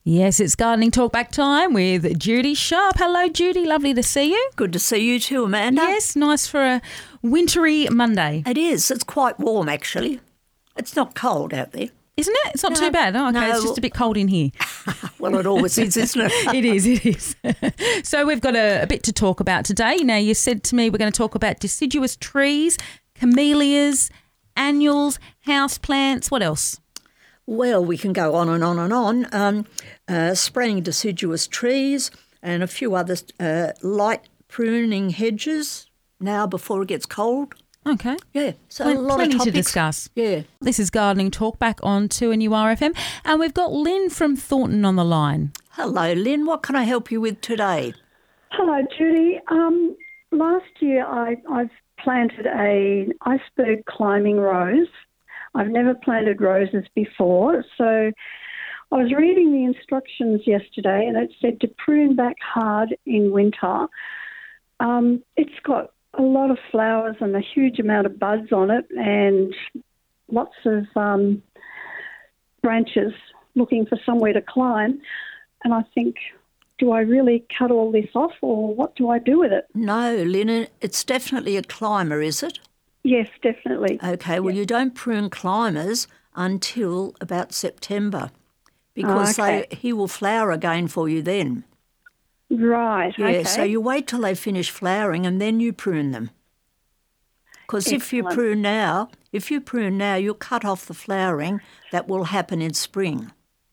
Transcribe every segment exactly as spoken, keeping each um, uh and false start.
Yes, it's Gardening Talk Back time with Judy Sharp. Hello, Judy. Lovely to see you. Good to see you too, Amanda. Yes, nice for a wintry Monday. It is. It's quite warm, actually. It's not cold out there. Isn't it? It's not No, too bad. Oh, okay, no. it's just a bit cold in here. Well, it always is, isn't it? It is, it is. So we've got a, a bit to talk about today. Now, you said to me we're going to talk about deciduous trees, camellias, annuals, houseplants. What else? Well, we can go on and on and on. Um, uh, spraying deciduous trees and a few other uh, light pruning hedges now before it gets cold. Okay. Yeah, so Plen- a lot plenty of to topics. discuss. Yeah. This is Gardening Talk back on two N U R F M, and we've got Lynn from Thornton on the line. Hello, Lynn. What can I help you with today? Hello, Judy. Um, last year I, I've planted a iceberg climbing rose. I've never planted roses before, so I was reading the instructions yesterday and it said to prune back hard in winter. Um, it's got a lot of flowers and a huge amount of buds on it and lots of um, branches looking for somewhere to climb. And I think, do I really cut all this off or what do I do with it? No, Lynn, it's definitely a climber, is it? Yes, definitely. Okay, well, you don't prune climbers until about September because Oh, okay. they, he will flower again for you then. Right, Yeah, okay. so you wait till they finish flowering and then you prune them. Because if you Excellent. prune now, if you prune now, you'll cut off the flowering that will happen in spring.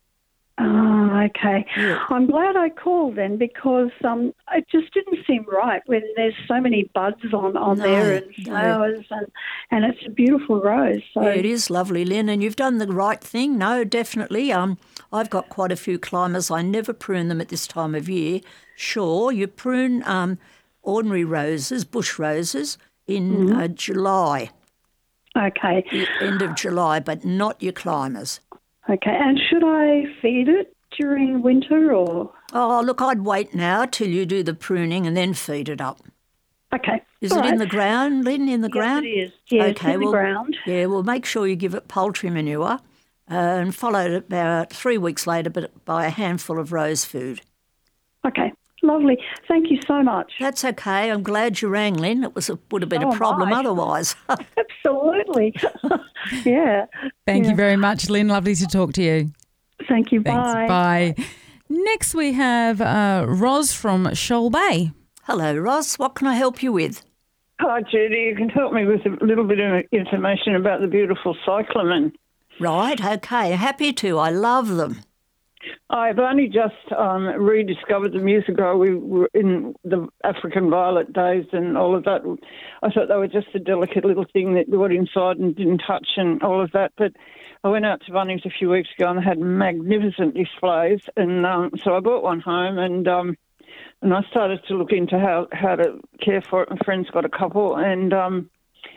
Oh, okay. Yeah. I'm glad I called then because um, it just didn't seem right when there's so many buds on, on No, there and no. flowers and, and it's a beautiful rose. So Yeah, it is lovely, Lynn, and you've done the right thing. No, definitely. Um, I've got quite a few climbers. I never prune them at this time of year. Sure, you prune um, ordinary roses, bush roses, in uh, July, Okay, the end of July, but not your climbers. okay. And should I feed it during winter or? Oh, look, I'd wait now till you do the pruning and then feed it up. Okay. Is All it in right. the ground, Lynn, in the ground? Yes, it is. Yeah, it's Okay, in the well, ground. Yeah, well, make sure you give it poultry manure uh, and follow it about three weeks later but by a handful of rose food. Okay, lovely. Thank you so much. That's okay. I'm glad you rang, Lynn. It was a, would have been Oh, a problem my. otherwise. Absolutely. yeah. Thank Yeah. you very much, Lynn. Lovely to talk to you. Thank you. Thanks. Bye. Bye. Next we have uh, Ros from Shoal Bay. Hello, Ross. What can I help you with? Hi, Judy. You can help me with a little bit of information about the beautiful cyclamen. Right, okay. Happy to. I love them. I've only just um, rediscovered them years ago. We were in the African violet days and all of that. I thought they were just a delicate little thing that you got inside and didn't touch and all of that. But I went out to Bunnings a few weeks ago and they had magnificent displays. And um, so I bought one home and um, and I started to look into how, how to care for it. My friend's got a couple and um,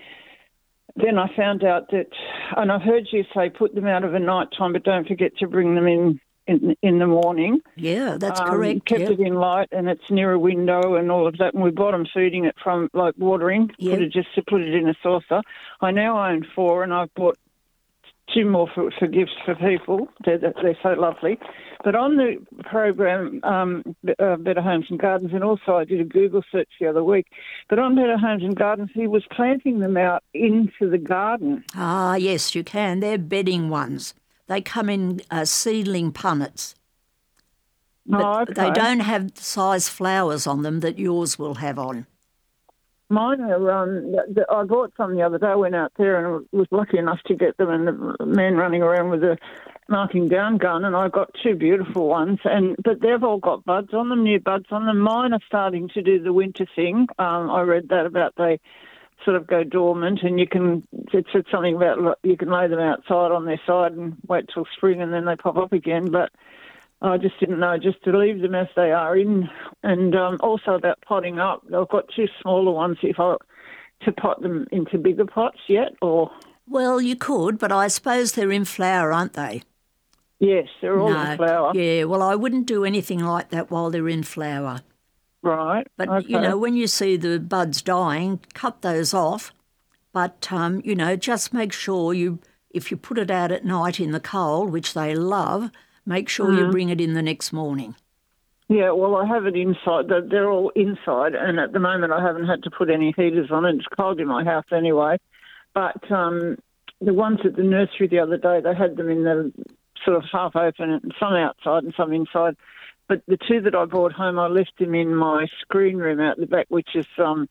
then I found out that, and I've heard you say put them out of a night time, but don't forget to bring them in in, in the morning. Yeah, that's Um, correct. Kept Yep. it in light and it's near a window and all of that. And we bottom feeding it from like watering, Yep. put it just to put it in a saucer. I now own four and I've bought two more for, for gifts for people. They're, they're so lovely. But on the program, um, uh, Better Homes and Gardens, and also I did a Google search the other week, but on Better Homes and Gardens, he was planting them out into the garden. Ah, yes, you can. They're bedding ones. They come in uh, seedling punnets. But Oh, okay. they don't have the size flowers on them that yours will have on. Mine are, um, th- th- I bought some the other day, went out there and was lucky enough to get them, and the man running around with a marking down gun, and I got two beautiful ones, and but they've all got buds on them, new buds on them. Mine are starting to do the winter thing. Um, I read that about they sort of go dormant, and you can, it said something about like, you can lay them outside on their side and wait till spring and then they pop up again, but I just didn't know just to leave them as they are in. And um, also about potting up. I've got two smaller ones if I to pot them into bigger pots yet, or Well, you could, but I suppose they're in flower, aren't they? yes, they're all no. in flower. Yeah, well, I wouldn't do anything like that while they're in flower. Right. But, okay. you know, when you see the buds dying, cut those off. But, um, you know, just make sure you, if you put it out at night in the cold, which they love, Make sure you bring it in the next morning. Yeah, well, I have it inside. They're they're all inside, and at the moment I haven't had to put any heaters on it. It's cold in my house anyway. But um, the ones at the nursery the other day, they had them in the sort of half open, and some outside and some inside. But the two that I brought home, I left them in my screen room out the back, which is, um,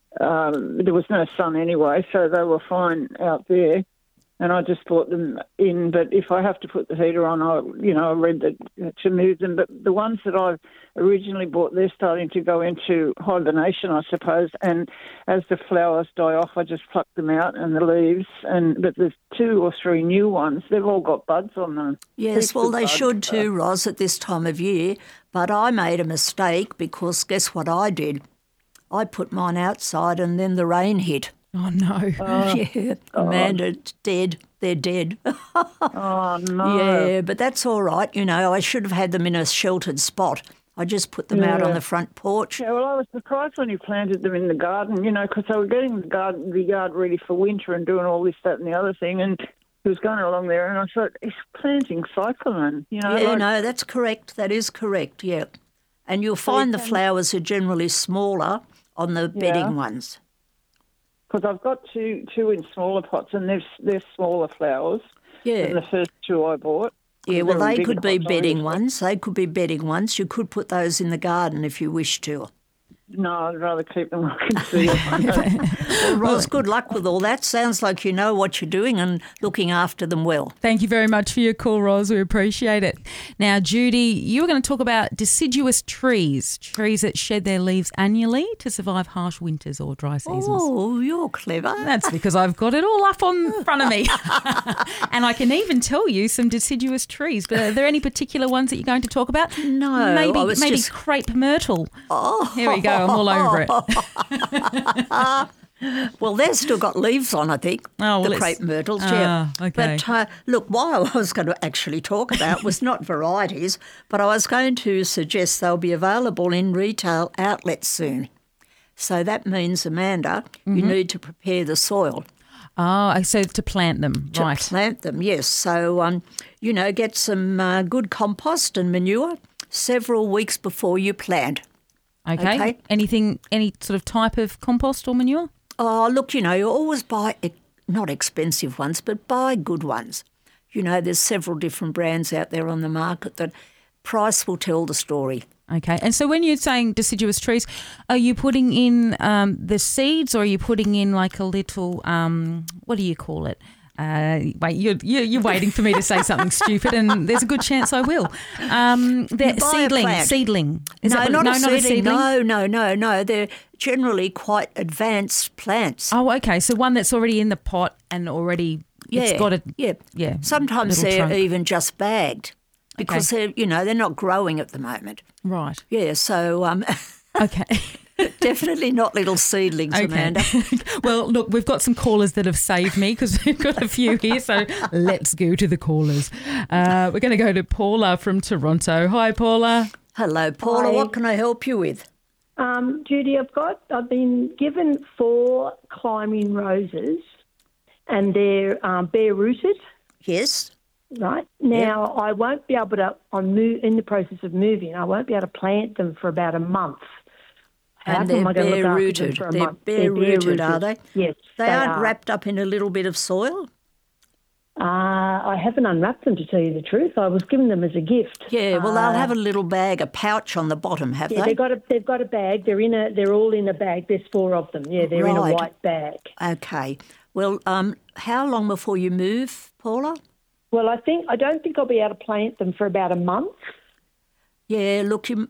um, there was no sun anyway, so they were fine out there. And I just brought them in. But if I have to put the heater on, I, you know, I read that to move them. But the ones that I originally bought, they're starting to go into hibernation, I suppose. And as the flowers die off, I just pluck them out and the leaves. And but there's two or three new ones. They've all got buds on them. Yes, Heaps well, of they buds. should too, Ros, at this time of year. But I made a mistake because guess what I did? I put mine outside and then the rain hit. Oh, no. Yeah, Amanda, dead. They're dead. Oh, no. Yeah, but that's all right. You know, I should have had them in a sheltered spot. I just put them out on Yeah. the front porch. Yeah, well, I was surprised when you planted them in the garden, you know, because they were getting the garden, the yard ready for winter and doing all this, that and the other thing. And he was going along there and I thought, he's planting cyclamen, you know. Yeah, like, no, that's correct. That is correct, yeah. And you'll find the flowers are generally smaller on the bedding Yeah. ones. Because I've got two two in smaller pots and they're, they're smaller flowers Yeah. than the first two I bought. Yeah, well, They're in they big could be pots, bedding obviously. ones. They could be bedding ones. You could put those in the garden if you wish to. No, I'd rather keep them where I can see them. Well, Ros, good luck with all that. Sounds like you know what you're doing and looking after them well. Thank you very much for your call, Ros. We appreciate it. Now, Judy, you were going to talk about deciduous trees, trees that shed their leaves annually to survive harsh winters or dry seasons. Oh, you're clever. That's because I've got it all up on front of me. And I can even tell you some deciduous trees. But are there any particular ones that you're going to talk about? No, Maybe I was maybe just- crepe myrtle. Oh. Here we go. I'm all over it. Well, they've still got leaves on, I think, Oh, well, the it's- crepe myrtles, yeah. Ah, okay. But uh, look, what I was going to actually talk about was not varieties, but I was going to suggest they'll be available in retail outlets soon. So that means, Amanda, Mm-hmm. you need to prepare the soil. Oh, so to plant them, To right. plant them, yes. So, um, you know, get some uh, good compost and manure several weeks before you plant. Okay. Okay. Anything, any sort of type of compost or manure? Oh, look, you know, you always buy, e- not expensive ones, but buy good ones. You know, there's several different brands out there on the market that price will tell the story. Okay. And so when you're saying deciduous trees, are you putting in um, the seeds or are you putting in like a little, um, what do you call it? Uh, wait, you're, you're you're waiting for me to say something stupid, and there's a good chance I will. Um, they're You buy a seedling, plant. seedling. Is no, that what- not, no, a not a seedling. seedling. No, no, no, no. They're generally quite advanced plants. Oh, okay. So one that's already in the pot and already yeah, it's got a yeah. yeah. Sometimes little they're trunk. even just bagged because they're, you know, they're not growing at the moment. Right. Yeah, so um, Okay. definitely not little seedlings, Okay. Amanda. Well, look, we've got some callers that have saved me because we've got a few here. So let's go to the callers. Uh, we're going to go to Paula from Toronto. Hi, Paula. Hello, Paula. Hi. What can I help you with? Um, Judy, I've got, I've been given four climbing roses and they're um, bare rooted, Yes. right? Now, I won't be able to, I'm mo- in the process of moving, I won't be able to plant them for about a month. How And come they're am I gonna look after them bare-rooted. for a They're month? bare-rooted, are they? Yes, They, they aren't are. wrapped up in a little bit of soil? Uh, I haven't unwrapped them, to tell you the truth. I was given them as a gift. Yeah, well, Uh, they'll have a little bag, a pouch on the bottom, have Yeah, they? they've got a they've got a bag. They're in a they're all in a bag. There's four of them. Yeah, they're in Right. a white bag. Okay. Well, um, how long before you move, Paula? Well, I think I don't think I'll be able to plant them for about a month. Yeah, look, you,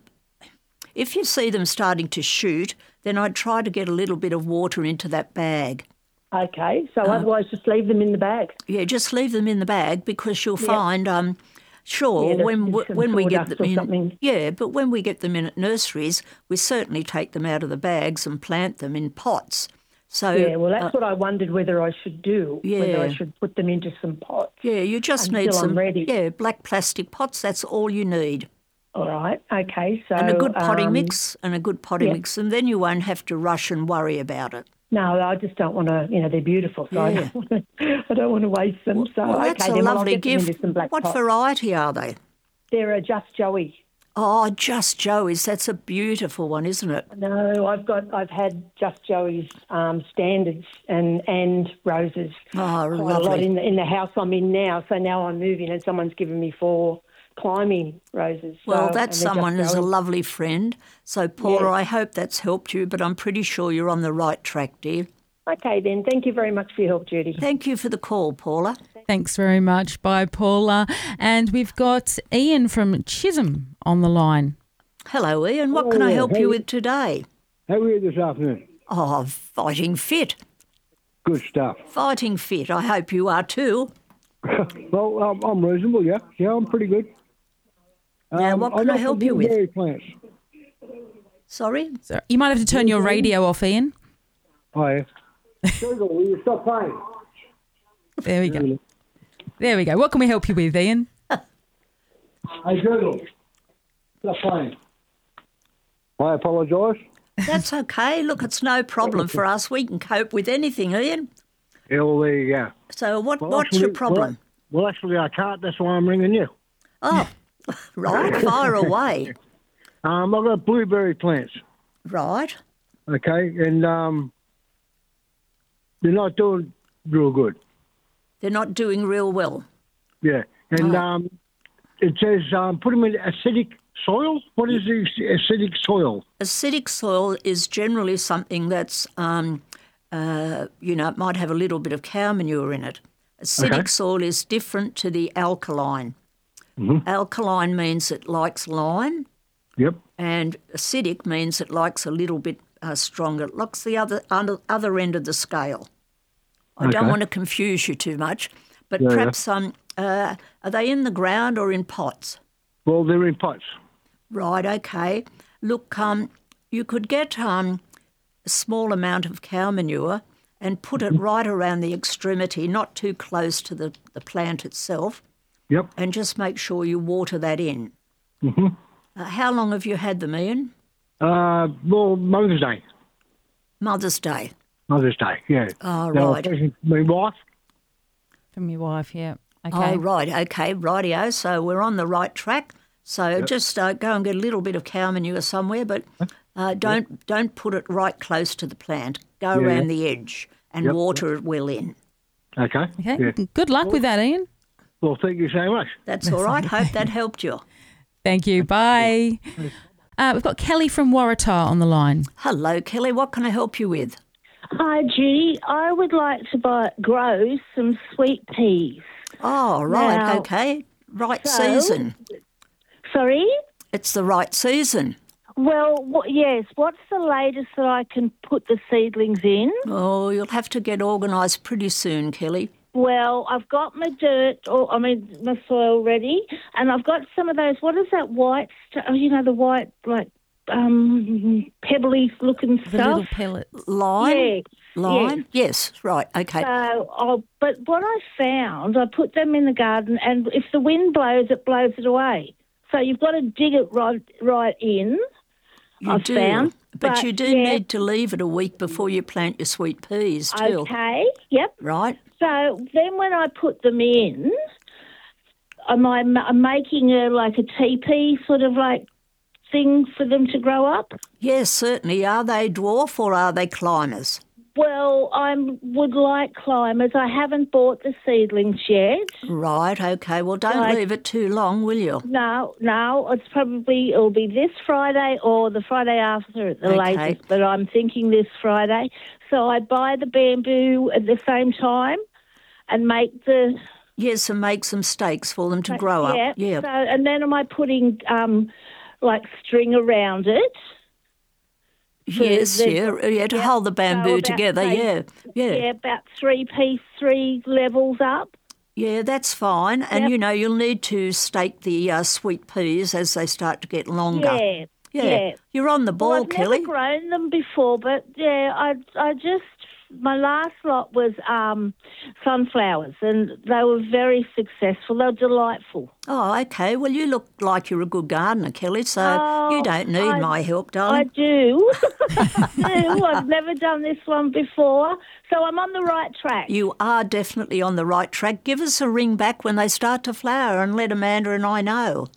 if you see them starting to shoot, then I'd try to get a little bit of water into that bag. Okay, so Uh. otherwise just leave them in the bag. Yeah, just leave them in the bag because you'll find, um, sure, Yeah, there's when just some when we get sawdust them or in, something. yeah, but when we get them in at nurseries, we certainly take them out of the bags and plant them in pots. So Yeah, well, that's uh, what I wondered whether I should do. Whether Yeah. I should put them into some pots. yeah, you just until need I'm some ready. yeah black plastic pots. That's all you need, All right. Okay. So and a good potting um, mix, and a good potting yeah. mix, and then you won't have to rush and worry about it. No, I just don't want to. You know, they're beautiful, so I Yeah. don't want to. I don't want to waste them. So Well, okay, that's a then well, I'll lovely get them into gift. some black What pots. variety are they? They're a Just Joey. Oh, Just Joey's. That's a beautiful one, isn't it? No, I've got. I've had Just Joey's um, standards and and roses. Oh, quite a lovely. lot in the in the house I'm in now. So now I'm moving, and someone's given me four climbing roses. Well, so, that and they're someone Just is a Joey's. lovely friend. So, Paula, Yes. I hope that's helped you, but I'm pretty sure you're on the right track, dear. Okay, then. Thank you very much for your help, Judy. Thank you for the call, Paula. Thanks very much. Bye, Paula. And we've got Ian from Chisholm on the line. Hello, Ian. What can I Hello, help how you are with today? How are you this afternoon? Oh, fighting fit. Good stuff. Fighting fit. I hope you are too. Well, um, I'm reasonable, yeah. Yeah, I'm pretty good. Now, Um, what can got I help some you with? blueberry plants. Sorry? So you might have to turn your radio off, Ian. Oh, yeah. Google, will you stop playing? There we go. There we go. What can we help you with, Ian? Hey, Google, stop playing. I apologise. That's okay. Look, it's no problem for us. We can cope with anything, Ian. Yeah, well, there you go. So what? Well, what's your actually- problem? Well, well, actually, I can't. That's why I'm ringing you. Oh, right. Fire away. Um, I've got blueberry plants, Right. okay, and um, they're not doing real good. They're not doing real well. Yeah, and Oh. um, it says um, put them in acidic soil. What is the acidic soil? Acidic soil is generally something that's, um, uh, you know, it might have a little bit of cow manure in it. Acidic Okay. soil is different to the alkaline. Mm-hmm. Alkaline means it likes lime, Yep. and acidic means it likes a little bit uh, stronger. It likes the other, other other end of the scale. I don't Okay. want to confuse you too much, but Yeah, yeah. perhaps um, uh, are they in the ground or in pots? Well, they're in pots. Right, okay. Look, um, you could get um, a small amount of cow manure and put it right around the extremity, not too close to the, the plant itself, Yep. and just make sure you water that in. Mm-hmm. Uh, how long have you had them, Ian? Uh, well, Mother's Day. Mother's Day. Mother's Day, yeah. Oh, Now, right. I my wife. From your wife, yeah. Okay. Oh, right, okay, rightio. So we're on the right track. So just uh, go and get a little bit of cow manure somewhere, but uh, don't don't put it right close to the plant. Go Yeah, around yeah. the edge and Yep. water it well in. Okay. Okay. Yeah. Good luck with that, Ian. Well, thank you so much. That's all right. Hope that helped you. Thank you. Bye. Uh, we've got Kelly from Waratah on the line. Hello, Kelly. What can I help you with? Hi, Judy. I would like to buy, grow some sweet peas. Oh, right. Now- okay. Right So- season. Sorry? It's the right season. Well, wh- yes. What's the latest that I can put the seedlings in? Oh, you'll have to get organised pretty soon, Kelly. Well, I've got my dirt, or I mean, my soil ready, and I've got some of those. What is that white stuff? You know, the white, like, um, pebbly-looking The stuff. little pellets. Lime? Yes. Lime? Yes. Right. Okay. So, oh, but what I found, I put them in the garden, and if the wind blows, it blows it away. So you've got to dig it right, right in. You I've do. found, but, but, you do yeah. need to leave it a week before you plant your sweet peas too. Okay. Yep. Right? So then, when I put them in, am I I'm making a like a teepee sort of like thing for them to grow up? Yes, certainly. Are they dwarf or are they climbers? Well, I would like climbers. I haven't bought the seedlings yet. Right, okay. Well, don't Right. leave it too long, will you? No, no, it's probably, it'll be this Friday or the Friday after at the Okay. latest, but I'm thinking this Friday. So I buy the bamboo at the same time and make the... Yes, and make some stakes for them to grow yeah, up. Yeah. So, and then am I putting, um, like, string around it? for Yes, the- yeah, yeah, to yeah, hold the bamboo so about, together, say, yeah, yeah. Yeah, about three piece, three levels up. Yeah, that's fine. And, Yep. you know, you'll need to stake the uh, sweet peas as they start to get longer. Yeah, Yeah. yeah. You're on the ball, Well, I've Kelly. never grown them before, but yeah, I I just my last lot was um, sunflowers, and they were very successful. They were delightful. Oh, okay. Well, you look like you're a good gardener, Kelly, so you Oh, don't need I- my help, I darling. do. I do. I've never done this one before, so I'm on the right track. You are definitely on the right track. Give us a ring back when they start to flower and let Amanda and I know.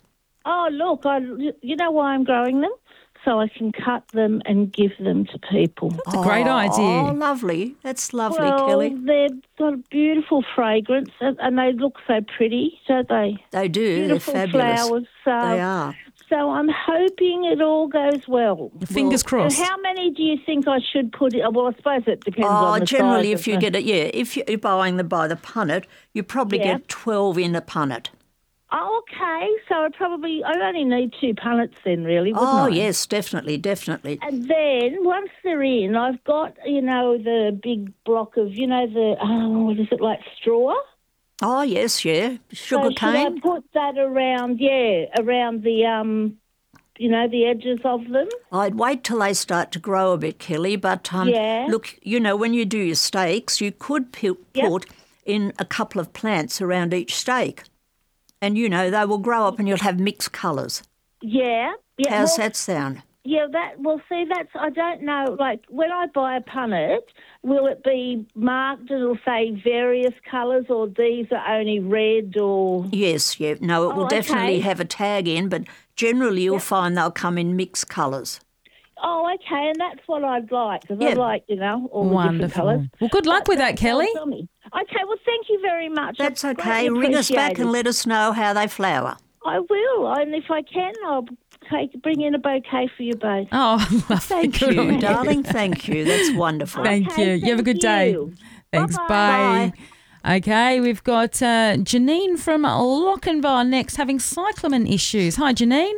Oh, look, I, you know why I'm growing them? So I can cut them and give them to people. That's a great Oh, idea. lovely. That's lovely, Well, Kelly. they've got a beautiful fragrance and, and they look so pretty, don't they? They do. Beautiful They're fabulous. flowers. So, They are. So I'm hoping it all goes well. Fingers And crossed. how many do you think I should put in? Well, I suppose it depends Oh, on the generally, size if of you the- get it, yeah, if you're buying them by the punnet, you probably Yeah. get twelve in a punnet. Oh, okay. So I probably, I only need two punnets then, really, wouldn't Oh, I? yes, definitely, definitely. And then once they're in, I've got, you know, the big block of, you know, the, oh, what is it, like straw? Oh, yes, yeah. Sugar so should I cane. put that around, yeah, around the, um, you know, the edges of them? I'd wait till they start to grow a bit, Kelly, but um, Yeah. look, you know, when you do your steaks, you could pu- Yep. put in a couple of plants around each steak. And, you know, they will grow up and you'll have mixed colours. Yeah. Yeah. How's well, that sound? Yeah, that, well, see, that's, I don't know, like, when I buy a punnet, will it be marked and it'll say various colours or these are only red or... Yes, yeah. No, it will Oh, definitely okay. have a tag in, but generally you'll find they'll come in mixed colours. Oh, okay, and that's what I'd like, because Yeah. I like, you know, all the different Wonderful. colours. Well, good luck with that, Kelly. Tell me. Okay, well, thank you very much. That's I okay. greatly Ring us back appreciate and it. let us know how they flower. I will, and if I can, I'll take bring in a bouquet for you both. Oh, lovely. Thank Good on you, darling. Thank you. That's wonderful. Thank Okay, you. You have a thank good day. you. Thanks. Bye-bye. Bye. Okay, we've got uh, Janine from Lochinvar next having cyclamen issues. Hi, Janine.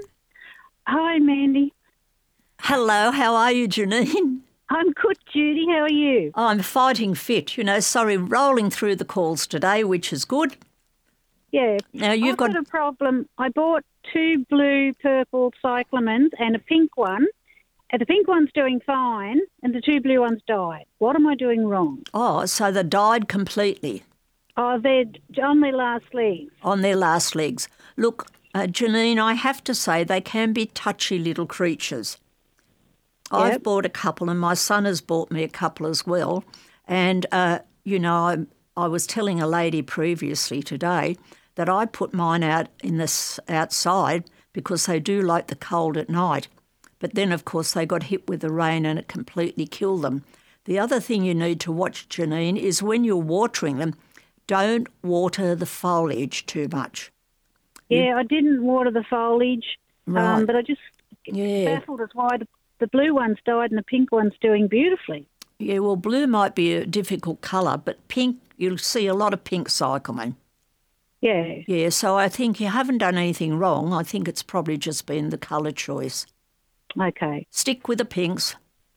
Hi, Mandy. Hello, how are you, Janine? I'm good, Judy. How are you? I'm fighting fit, you know, sorry, rolling through the calls today, which is good. Yeah. Now, you've I've got... got a problem. I bought two blue purple cyclamens and a pink one. And the pink one's doing fine and the two blue ones died. What am I doing wrong? Oh, so they died completely Oh, they're on their last legs. on their last legs. Look, uh, Janine, I have to say they can be touchy little creatures. I've Yep. bought a couple and my son has bought me a couple as well. And, uh, you know, I, I was telling a lady previously today that I put mine out in this outside because they do like the cold at night. But then, of course, they got hit with the rain and it completely killed them. The other thing you need to watch, Janine, is when you're watering them, don't water the foliage too much. Yeah, I didn't water the foliage, Right. um, but I just Yeah. baffled as why the, the blue one's died and the pink one's doing beautifully. Yeah, well, blue might be a difficult colour, but pink, you'll see a lot of pink cyclamen. Yeah. Yeah, so I think you haven't done anything wrong. I think it's probably just been the colour choice. Okay. Stick with the pinks.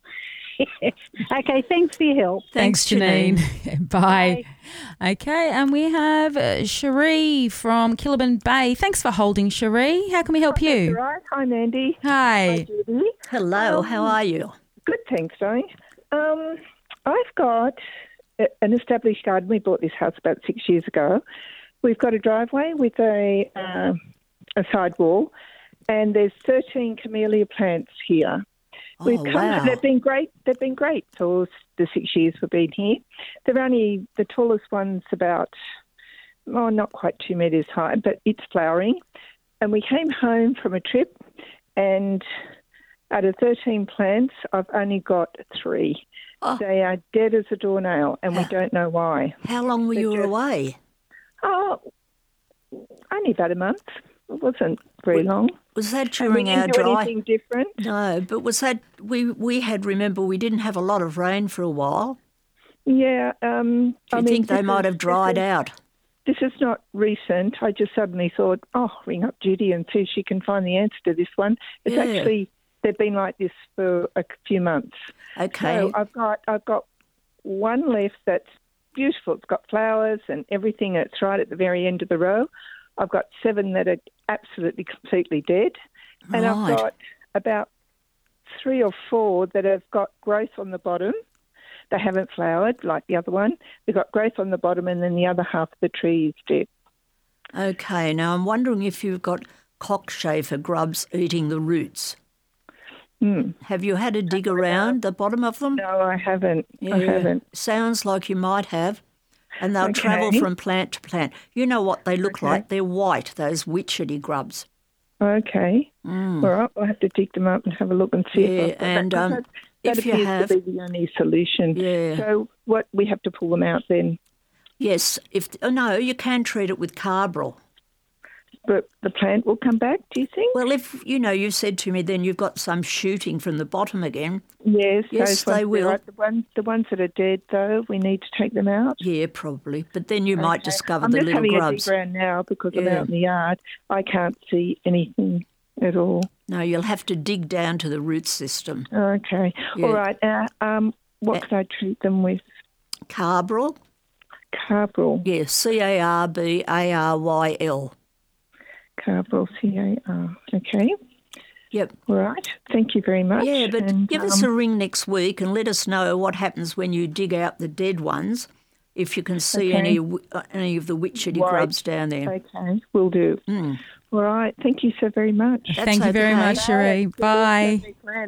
Okay, thanks for your help. Thanks, Janine. Bye. Okay, and we have uh, Cherie from Killaban Bay. Thanks for holding, Cherie. How can we help you? Right. Hi, Mandy. Hi. Judy. Hello, Um, how are you? Good, thanks, darling. Um, I've got a, an established garden. We bought this house about six years ago. We've got a driveway with a uh, a side wall, and there's thirteen camellia plants here. Oh, We've come, wow. They've been great. They've been great for the six years we've been here. They're only the tallest one's about, oh, not quite two metres high, but it's flowering. And we came home from a trip, and out of thirteen plants, I've only got three. Oh. They are dead as a doornail, and we How- don't know why. How long were They're you just- away? Oh, only about a month. It wasn't very long. Was that And we during our didn't do dry... anything different. No, but was that... We, we had, remember, we didn't have a lot of rain for a while. Yeah. Um, Do I you mean, think they this might is- have dried this is- out? This is not recent. I just suddenly thought, oh, ring up Judy and see if she can find the answer to this one. It's Yeah. actually, they've been like this for a few months. Okay. So I've got I've got one left that's beautiful. It's got flowers and everything. It's right at the very end of the row. I've got seven that are absolutely completely dead. And Right. I've got about three or four that have got growth on the bottom. They haven't flowered like the other one. They've got growth on the bottom, and then the other half of the tree is dead. Okay, now I'm wondering if you've got cockchafer grubs eating the roots. Hmm. Have you had a dig around the bottom of them? No, I haven't. Yeah, I haven't. Sounds like you might have. And they'll Okay. travel from plant to plant. You know what they look Okay. like? They're white, those witchetty grubs. Okay. Mm. All right. I'll have to dig them up and have a look and see Yeah, if I've got and, that. 'cause um, that, that if you appears have- to be the only solution. Yeah. So what, we have to pull them out then. Yes. If oh, no, you can treat it with Carbaryl. But the plant will come back, do you think? Well, if, you know, you've said to me then you've got some shooting from the bottom again. Yes, Yes, those they ones, will. right. The, ones, the ones that are dead, though, we need to take them out. Yeah, probably. But then you might Okay. discover I'm the just little having grubs. a dig around now because I'm Yeah. out in the yard. I can't see anything at all. No, you'll have to dig down to the root system. Okay. Yeah. All right. Uh, um, what Uh, can I treat them with? Carbaryl? Carbaryl. Yeah, C A R B A R Y L. Carbaryl, C A R. Okay. Yep. All right. Thank you very much. Yeah, but And, give us um, a ring next week and let us know what happens when you dig out the dead ones, if you can see Okay. any wi- uh, any of the witchetty Right. grubs down there. Okay, will do. Mm. All right. Thank you so very much. That's Thank you very okay. much, Cherie. Bye.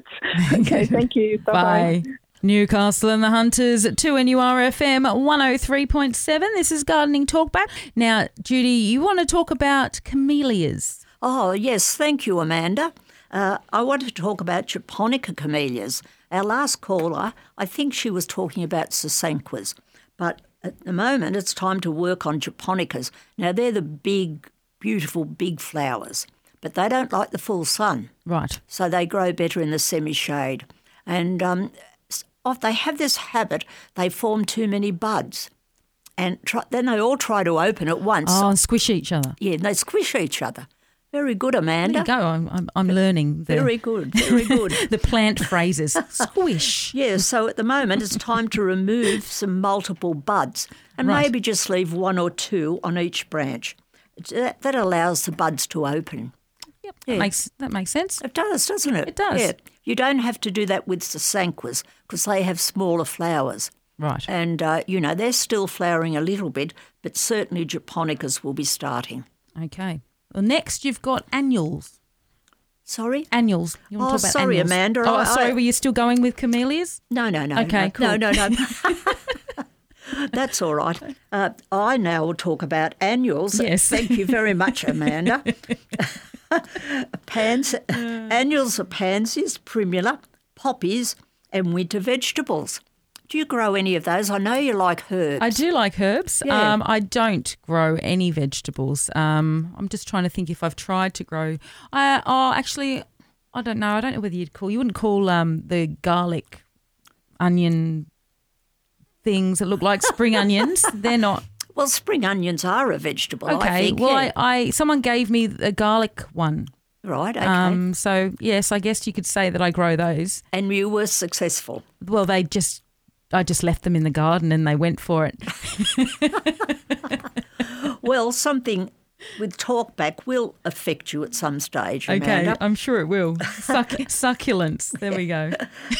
Okay, thank you. Bye-bye. Bye. Newcastle and the Hunters at two N U R F M one oh three point seven. This is Gardening Talkback. Now, Judy, you want to talk about camellias. Oh, yes, thank you, Amanda. Uh, I want to talk about japonica camellias. Our last caller, I think she was talking about sasanquas, but at the moment it's time to work on japonicas. Now, they're the big, beautiful, big flowers, but they don't like the full sun. Right. So they grow better in the semi-shade. And um, s- oh, they have this habit, they form too many buds. And try, then they all try to open at once. Oh, and squish each other. Yeah, and they squish each other. Very good, Amanda. There you go. I'm, I'm, I'm learning the, Very good, very good. the plant phrases. Squish. Yeah, so at the moment it's time to remove some multiple buds and Right. maybe just leave one or two on each branch. It's- That, that allows the buds to open. Yep. Yeah. That makes that makes sense. It does, doesn't it? It does. Yeah. You don't have to do that with sasanquas because they have smaller flowers. Right. And, uh, you know, they're still flowering a little bit, but certainly japonicas will be starting. Okay. Well, next you've got annuals. Sorry? Annuals. You want Oh, to talk about sorry, annuals? Amanda. Oh, I- sorry. I- Were you still going with camellias? No, no, no. Okay, no, cool. No, no, no. That's all right. Uh, I now will talk about annuals. Yes. Thank you very much, Amanda. Pans- Annuals are pansies, primula, poppies, and winter vegetables. Do you grow any of those? I know you like herbs. I do like herbs. Yeah. Um, I don't grow any vegetables. Um, I'm just trying to think if I've tried to grow. I, oh, actually, I don't know. I don't know whether you'd call. You wouldn't call um, the garlic, onion things that look like spring onions. They're not. Well, spring onions are a vegetable, I Okay. think. well, yeah. I, I someone gave me a garlic one. Right, okay. Um, so yes, I guess you could say that I grow those. and you were successful. Well, they just. I just left them in the garden and they went for it. Well, something with talkback will affect you at some stage, Okay, Amanda. I'm sure it will. Suck- succulents. There we go.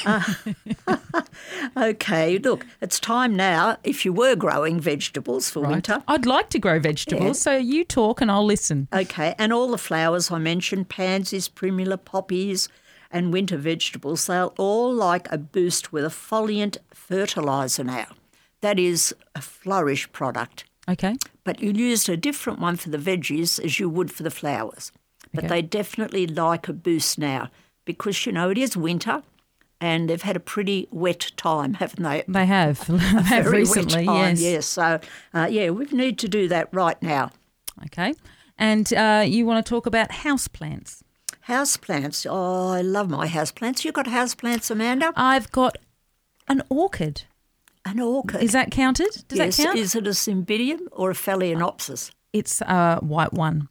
Okay, look, it's time now, if you were growing vegetables for winter. I'd like to grow vegetables, Yeah. so you talk and I'll listen. Okay, and all the flowers I mentioned, pansies, primula, poppies, and winter vegetables, they'll all like a boost with a foliant fertiliser now. That is a Flourish product. Okay. But you used a different one for the veggies as you would for the flowers. But Okay. they definitely like a boost now because, you know, it is winter and they've had a pretty wet time, haven't they? They have. They have Very recently, wet time, yes. yes. So, uh, yeah, we need to do that right now. Okay. And uh, you want to talk about houseplants. Houseplants. Oh, I love my houseplants. You got houseplants, Amanda? I've got an orchid. An orchid. Is that counted? Does yes. that count? Is it a cymbidium or a phalaenopsis? It's a white one.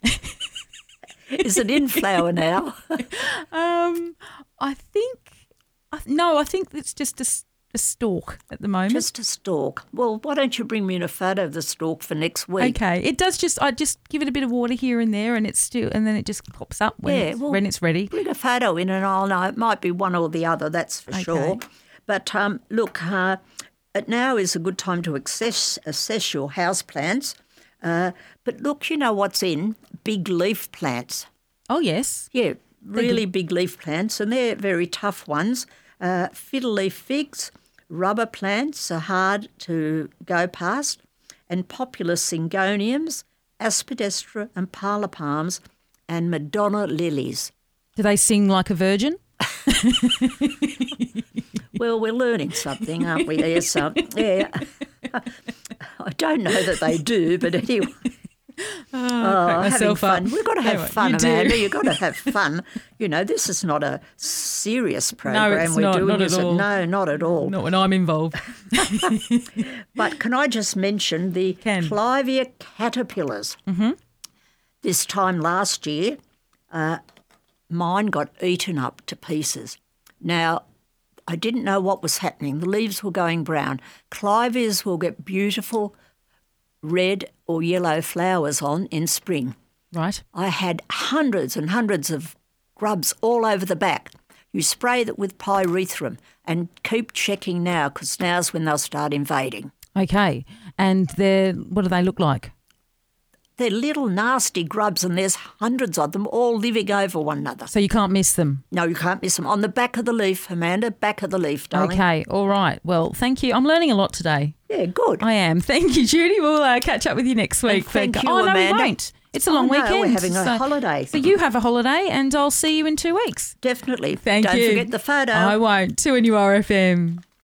Is it in flower now? Um, I think, I, no, I think it's just a, s- a stalk at the moment. Just a stalk. Well, why don't you bring me in a photo of the stalk for next week? Okay, it does just. I just give it a bit of water here and there, and it's still, and then it just pops up when Yeah, it's, well, when it's ready. Bring a photo in and I'll know. It might be one or the other, that's for Okay. sure. But um, look, uh, it now is a good time to assess, assess your house plants. Uh, but look, you know what's in? Big leaf plants. Oh yes, Yeah, really big leaf plants, and they're very tough ones. Uh, fiddle leaf figs, rubber plants are hard to go past, and popular syngoniums, aspidestra and parlor palms, and Madonna lilies. Do they sing like a virgin? Well, we're learning something, aren't we? Yes, um, yeah. I don't know that they do, but anyway. Oh, Oh, having myself fun. up. We've got to have Anyway, fun, you do. Amanda. You've got to have fun. You know, this is not a serious program it's we're not, doing, not at is it? all. No, not at all. Not when I'm involved. But can I just mention the Can. Clivia caterpillars? Mm-hmm. This time last year, uh, mine got eaten up to pieces. Now, I didn't know what was happening. The leaves were going brown. Clivias will get beautiful red or yellow flowers on in spring. Right. I had hundreds and hundreds of grubs all over the back. You spray that with pyrethrum and keep checking now because now's when they'll start invading. Okay. And they're, what do they look like? They're little nasty grubs and there's hundreds of them all living over one another. So you can't miss them. No, you can't miss them. On the back of the leaf, Amanda, back of the leaf, darling. Okay. All right. Well, thank you. I'm learning a lot today. Yeah, good. I am. Thank you, Judy. We'll uh, catch up with you next week. And thank But- you, oh, no, Amanda. we won't. It's a long Oh, no, weekend. we're having a so, holiday. So you have a holiday and I'll see you in two weeks. Definitely. Thank Don't you. forget the photo. I won't. two N U R F M.